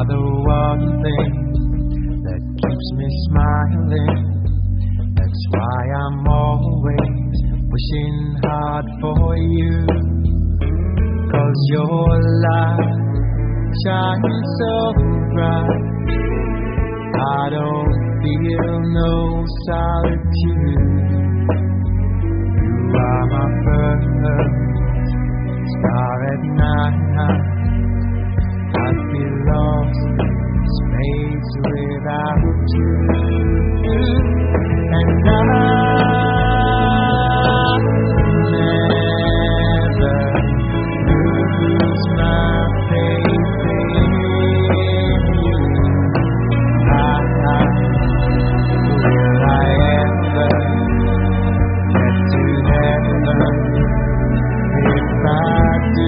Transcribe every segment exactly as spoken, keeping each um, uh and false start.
are the one thing that keeps me smiling. That's why I'm always wishing hard for you. 'Cause your light shines so bright, I don't feel no solitude. You are my first star at night. I'd be lost in space without you. And I never lose my faith in you. I, I, will I ever get to heaven if I do?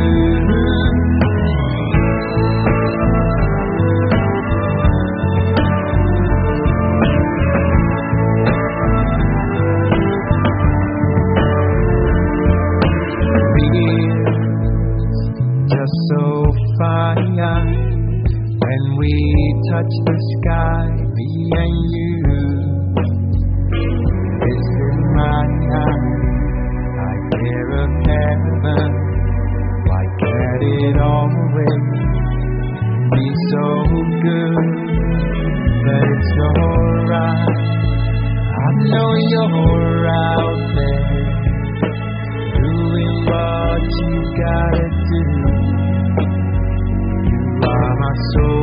Just so fire when we touch the sky, me and you. This is my time, I hear of heaven. Why can't it always be so good that it's alright? I know you're out there doing what you gotta do. You are my soul.